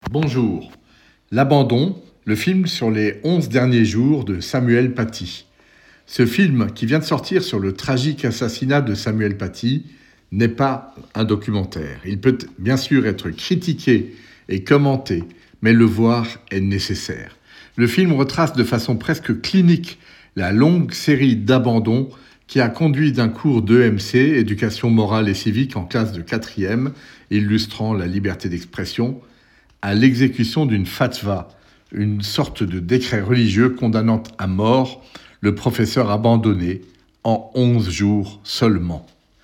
Bonjour. L'Abandon, le film sur les 11 derniers jours de Samuel Paty. Ce film, qui vient de sortir sur le tragique assassinat de Samuel Paty, n'est pas un documentaire. Il peut bien sûr être critiqué et commenté, mais le voir est nécessaire. Le film retrace de façon presque clinique la longue série d'abandons qui a conduit d'un cours d'EMC, éducation morale et civique en classe de 4e, illustrant la liberté d'expression, à l'exécution d'une fatwa, une sorte de décret religieux condamnant à mort le professeur abandonné en 11 jours seulement.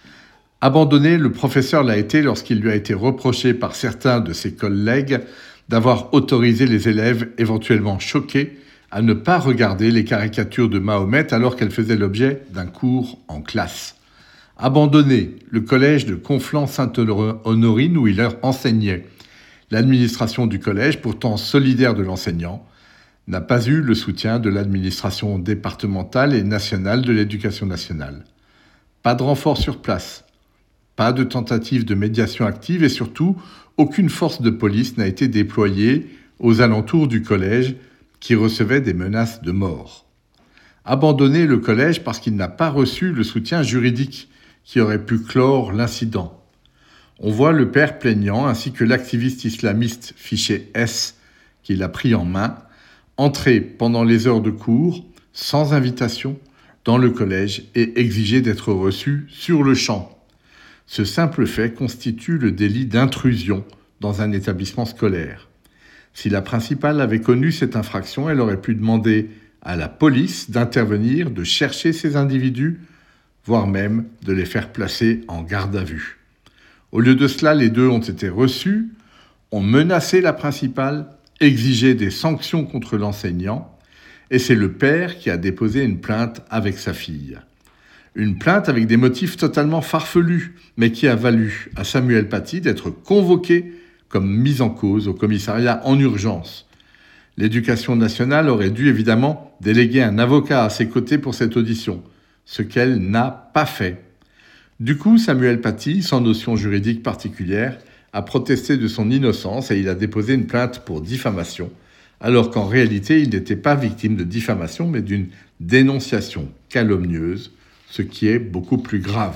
Abandonné, le professeur l'a été lorsqu'il lui a été reproché par certains de ses collègues d'avoir autorisé les élèves éventuellement choqués à ne pas regarder les caricatures de Mahomet alors qu'elles faisaient l'objet d'un cours en classe. Abandonné, le collège de Conflans-Sainte-Honorine où il leur enseignait. L'administration du collège, pourtant solidaire de l'enseignant, n'a pas eu le soutien de l'administration départementale et nationale de l'éducation nationale. Pas de renfort sur place, pas de tentative de médiation active et surtout, aucune force de police n'a été déployée aux alentours du collège qui recevait des menaces de mort. Abandonner le collège parce qu'il n'a pas reçu le soutien juridique qui aurait pu clore l'incident. On voit le père plaignant ainsi que l'activiste islamiste fiché S, qu'il a pris en main, entrer pendant les heures de cours, sans invitation, dans le collège et exiger d'être reçu sur le champ. Ce simple fait constitue le délit d'intrusion dans un établissement scolaire. Si la principale avait connu cette infraction, elle aurait pu demander à la police d'intervenir, de chercher ces individus, voire même de les faire placer en garde à vue. Au lieu de cela, les deux ont été reçus, ont menacé la principale, exigé des sanctions contre l'enseignant, et c'est le père qui a déposé une plainte avec sa fille. Une plainte avec des motifs totalement farfelus, mais qui a valu à Samuel Paty d'être convoqué comme mis en cause au commissariat en urgence. L'éducation nationale aurait dû évidemment déléguer un avocat à ses côtés pour cette audition, ce qu'elle n'a pas fait. Du coup, Samuel Paty, sans notion juridique particulière, a protesté de son innocence et il a déposé une plainte pour diffamation, alors qu'en réalité, il n'était pas victime de diffamation, mais d'une dénonciation calomnieuse, ce qui est beaucoup plus grave.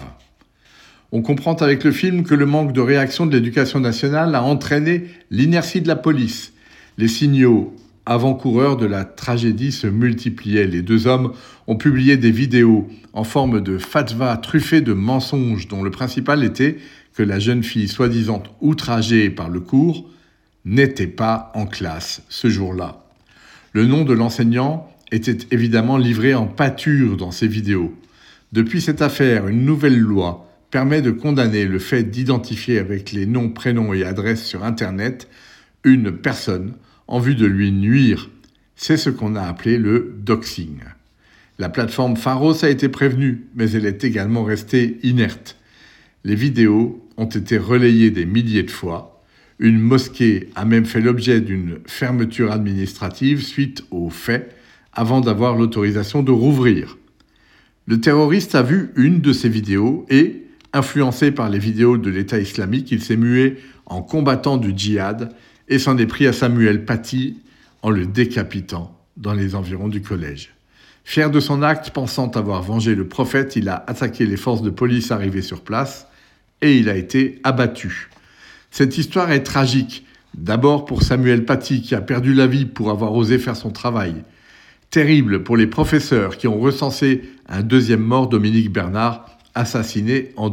On comprend avec le film que le manque de réaction de l'éducation nationale a entraîné l'inertie de la police. Les signaux avant-coureurs de la tragédie se multipliaient. Les deux hommes ont publié des vidéos en forme de fatwa truffées de mensonges dont le principal était que la jeune fille soi-disant outragée par le cours n'était pas en classe ce jour-là. Le nom de l'enseignant était évidemment livré en pâture dans ces vidéos. Depuis cette affaire, une nouvelle loi permet de condamner le fait d'identifier avec les noms, prénoms et adresses sur Internet une personne en vue de lui nuire. C'est ce qu'on a appelé le doxing. La plateforme Pharos a été prévenue, mais elle est également restée inerte. Les vidéos ont été relayées des milliers de fois. Une mosquée a même fait l'objet d'une fermeture administrative suite aux faits, avant d'avoir l'autorisation de rouvrir. Le terroriste a vu une de ces vidéos et, influencé par les vidéos de l'État islamique, il s'est mué en combattant du djihad et s'en est pris à Samuel Paty en le décapitant dans les environs du collège. Fier de son acte, pensant avoir vengé le prophète, il a attaqué les forces de police arrivées sur place et il a été abattu. Cette histoire est tragique, d'abord pour Samuel Paty qui a perdu la vie pour avoir osé faire son travail. Terrible pour les professeurs qui ont recensé un deuxième mort, Dominique Bernard, assassiné en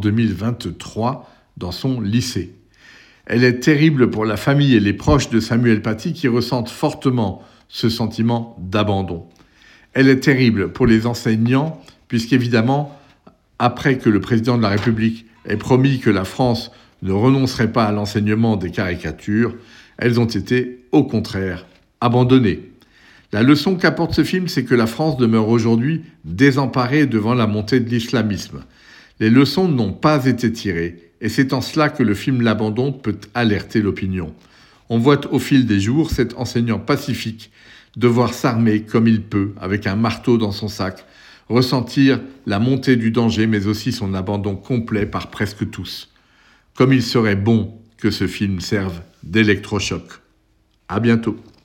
2023 dans son lycée. Elle est terrible pour la famille et les proches de Samuel Paty qui ressentent fortement ce sentiment d'abandon. Elle est terrible pour les enseignants puisqu'évidemment, après que le président de la République ait promis que la France ne renoncerait pas à l'enseignement des caricatures, elles ont été, au contraire, abandonnées. La leçon qu'apporte ce film, c'est que la France demeure aujourd'hui désemparée devant la montée de l'islamisme. Les leçons n'ont pas été tirées, et c'est en cela que le film L'Abandon peut alerter l'opinion. On voit au fil des jours cet enseignant pacifique devoir s'armer comme il peut, avec un marteau dans son sac, ressentir la montée du danger, mais aussi son abandon complet par presque tous. Comme il serait bon que ce film serve d'électrochoc. À bientôt.